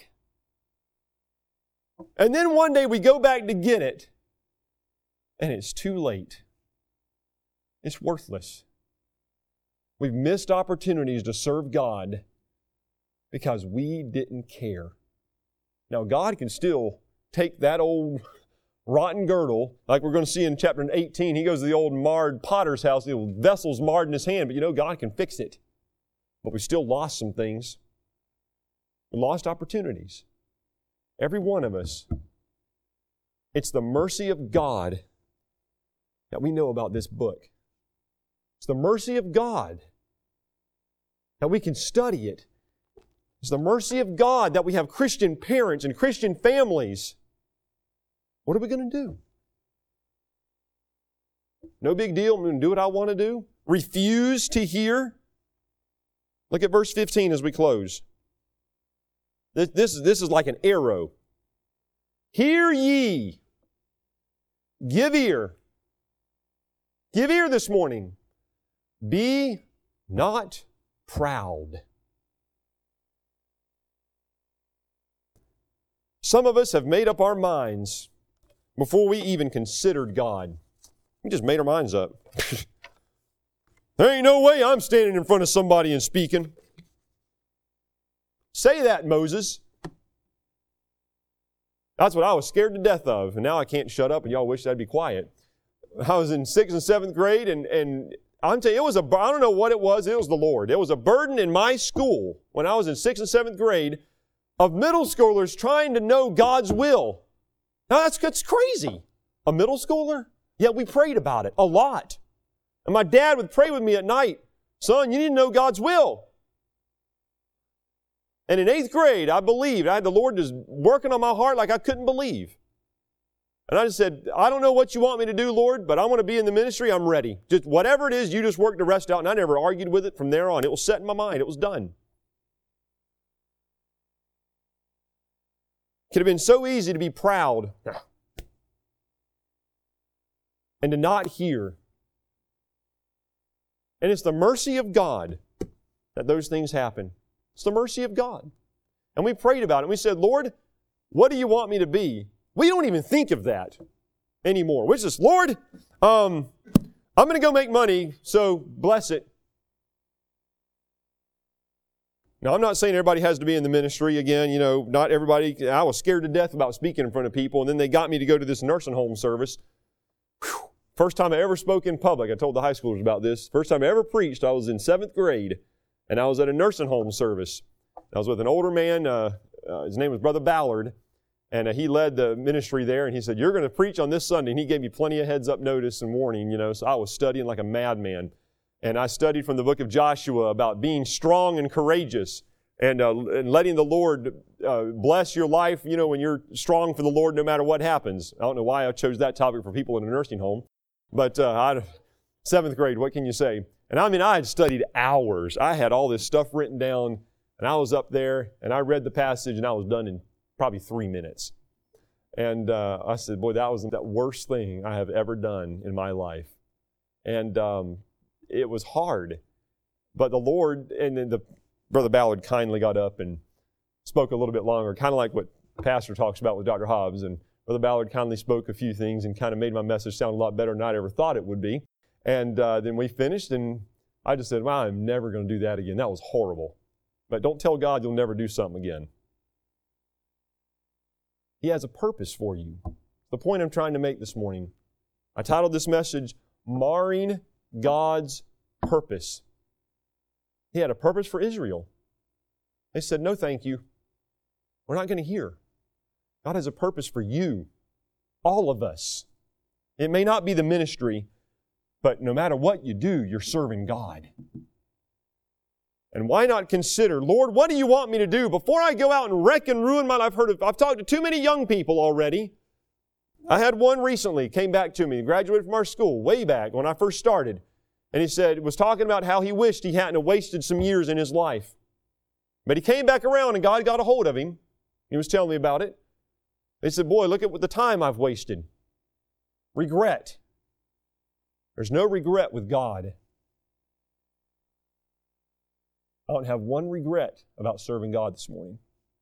And then one day we go back to get it. And it's too late. It's worthless. We've missed opportunities to serve God because we didn't care. Now, God can still take that old rotten girdle, like we're going to see in chapter eighteen. He goes to the old marred potter's house, the old vessel's marred in his hand, but you know, God can fix it. But we still lost some things. We lost opportunities. Every one of us It's the mercy of God that we know about this book. It's the mercy of God that we can study it. It's the mercy of God that we have Christian parents and Christian families. What are we going to do? No big deal. I'm going to do what I want to do. Refuse to hear. Look at verse fifteen as we close. This, this, this is like an arrow. Hear ye. Give ear. Give ear this morning. Be not proud. Some of us have made up our minds before we even considered God. We just made our minds up. There ain't no way I'm standing in front of somebody and speaking. Say that, Moses. That's what I was scared to death of, and now I can't shut up, and y'all wish I'd be quiet. I was in sixth and seventh grade, and, and I'm telling you, it was a, I don't know what it was, it was the Lord. It was a burden in my school when I was in sixth and seventh grade of middle schoolers trying to know God's will. Now that's, that's crazy. A middle schooler? Yet we prayed about it a lot. And my dad would pray with me at night, son, you need to know God's will. And in eighth grade, I believed. I had the Lord just working on my heart like I couldn't believe. And I just said, I don't know what you want me to do, Lord, but I want to be in the ministry. I'm ready. Just whatever it is, you just work the rest out. And I never argued with it from there on. It was set in my mind. It was done. It could have been so easy to be proud and to not hear. And it's the mercy of God that those things happen. It's the mercy of God. And we prayed about it. We said, Lord, what do you want me to be? We don't even think of that anymore. We're just, Lord, um, I'm going to go make money, so bless it. Now, I'm not saying everybody has to be in the ministry. Again, you know, not everybody. I was scared to death about speaking in front of people, and then they got me to go to this nursing home service. Whew. First time I ever spoke in public. I told the high schoolers about this. First time I ever preached, I was in seventh grade, and I was at a nursing home service. I was with an older man. Uh, uh, his name was Brother Ballard, and uh, he led the ministry there, and he said, you're going to preach on this Sunday, and he gave me plenty of heads-up notice and warning, you know, so I was studying like a madman. And I studied from the book of Joshua about being strong and courageous and, uh, and letting the Lord uh, bless your life, you know, when you're strong for the Lord no matter what happens. I don't know why I chose that topic for people in a nursing home, but uh, I, seventh grade, what can you say? And I mean, I had studied hours. I had all this stuff written down, and I was up there, and I read the passage, and I was done in probably three minutes. And uh, I said, boy, that was the worst thing I have ever done in my life. And um, it was hard. But the Lord, and then the Brother Ballard kindly got up and spoke a little bit longer, kind of like what Pastor talks about with Doctor Hobbs. And Brother Ballard kindly spoke a few things and kind of made my message sound a lot better than I ever thought it would be. And uh, then we finished, and I just said, well, I'm never going to do that again. That was horrible. But don't tell God you'll never do something again. He has a purpose for you. The point I'm trying to make this morning. I titled this message, Marring God's Purpose. He had a purpose for Israel. They said, no, thank you. We're not going to hear. God has a purpose for you, all of us. It may not be the ministry, but no matter what you do, you're serving God. And why not consider, Lord, what do you want me to do? Before I go out and wreck and ruin my life, I've heard of, I've talked to too many young people already. I had one recently, came back to me, graduated from our school way back when I first started. And he said, was talking about how he wished he hadn't wasted some years in his life. But he came back around and God got a hold of him. He was telling me about it. He said, boy, look at what the time I've wasted. Regret. There's no regret with God. I don't have one regret about serving God this morning.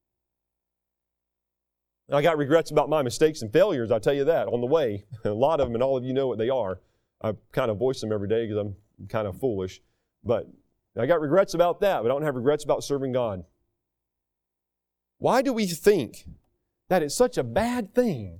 I got regrets about my mistakes and failures, I'll tell you that, on the way. A lot of them, and all of you know what they are. I kind of voice them every day because I'm kind of foolish. But I got regrets about that, but I don't have regrets about serving God. Why do we think that it's such a bad thing?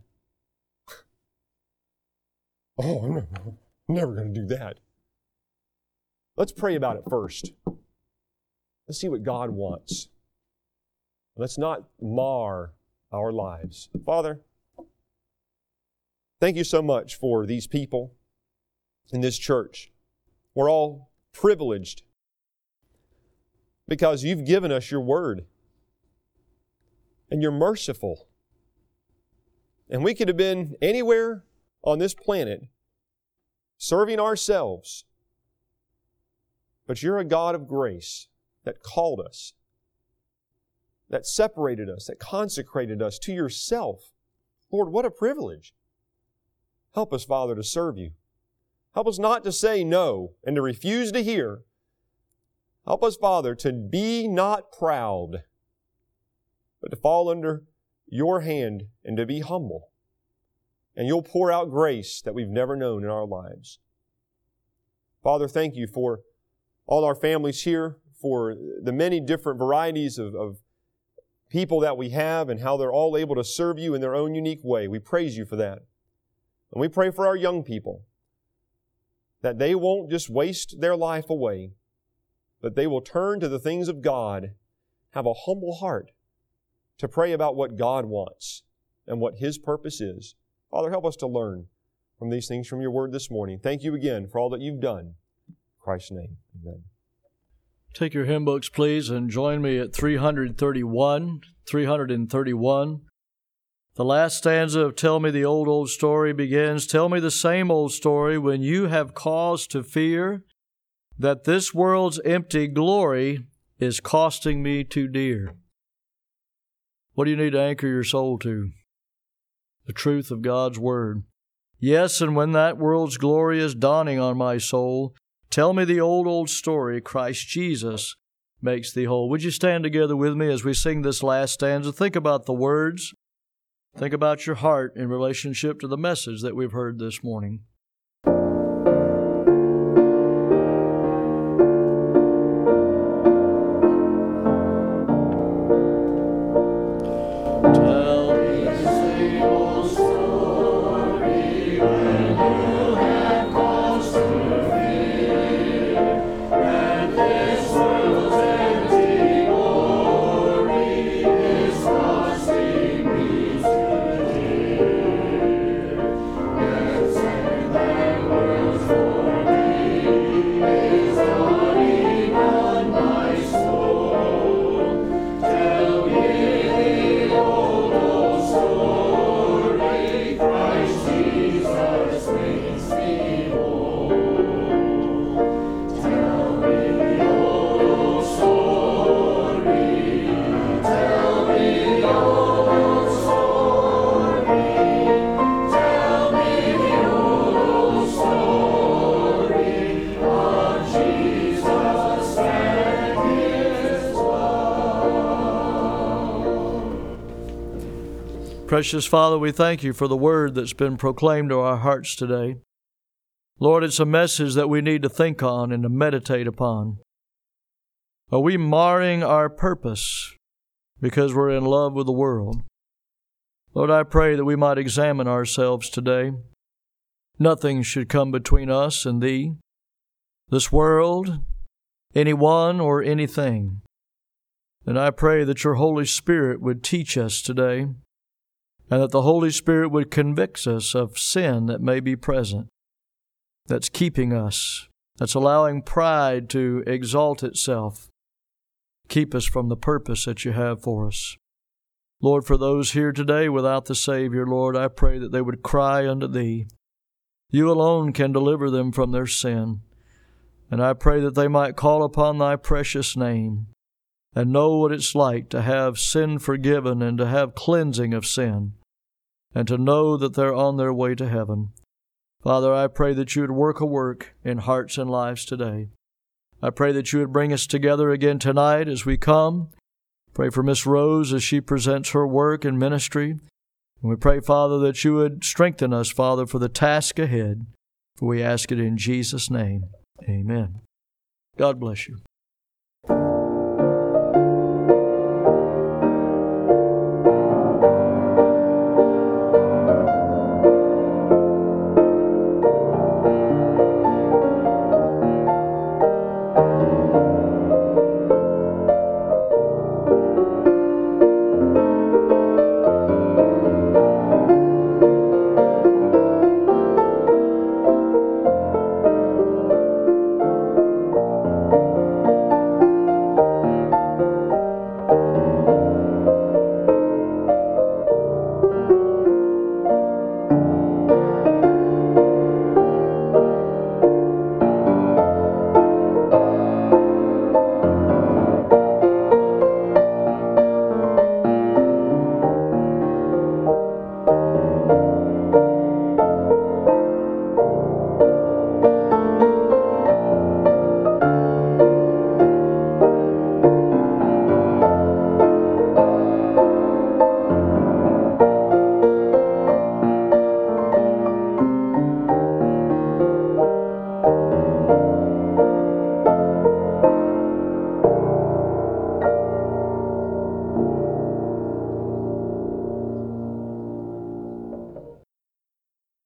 Oh, I'm never, I'm never going to do that. Let's pray about it first. Let's see what God wants. Let's not mar our lives. Father, Thank you so much for these people in this church. We're all privileged because you've given us your word. And you're merciful. And we could have been anywhere on this planet serving ourselves. But you're a God of grace that called us, that separated us, that consecrated us to yourself. Lord, what a privilege. Help us, Father, to serve you. Help us not to say no and to refuse to hear. Help us, Father, to be not proud, but to fall under your hand and to be humble. And you'll pour out grace that we've never known in our lives. Father, thank you for all our families here, for the many different varieties of, of people that we have and how they're all able to serve you in their own unique way. We praise you for that. And we pray for our young people, that they won't just waste their life away, but they will turn to the things of God, have a humble heart to pray about what God wants and what His purpose is. Father, help us to learn from these things from your word this morning. Thank you again for all that you've done. In Christ's name, amen. Take your hymn books, please, and join me at three thirty-one. three thirty-one. The last stanza of Tell Me the Old, Old Story begins, Tell me the same old story when you have cause to fear that this world's empty glory is costing me too dear. What do you need to anchor your soul to? The truth of God's Word. Yes, and when that world's glory is dawning on my soul, tell me the old, old story, Christ Jesus makes thee whole. Would you stand together with me as we sing this last stanza? Think about the words. Think about your heart in relationship to the message that we've heard this morning. Precious Father, we thank you for the word that's been proclaimed to our hearts today. Lord, it's a message that we need to think on and to meditate upon. Are we marring our purpose because we're in love with the world? Lord, I pray that we might examine ourselves today. Nothing should come between us and Thee, this world, anyone, or anything. And I pray that your Holy Spirit would teach us today, and that the Holy Spirit would convict us of sin that may be present, that's keeping us, that's allowing pride to exalt itself. Keep us from the purpose that you have for us. Lord, for those here today without the Savior, Lord, I pray that they would cry unto Thee. You alone can deliver them from their sin. And I pray that they might call upon Thy precious name and know what it's like to have sin forgiven and to have cleansing of sin, and to know that they're on their way to heaven. Father, I pray that you would work a work in hearts and lives today. I pray that you would bring us together again tonight as we come. Pray for Miss Rose as she presents her work and ministry. And we pray, Father, that you would strengthen us, Father, for the task ahead. For we ask it in Jesus' name. Amen. God bless you.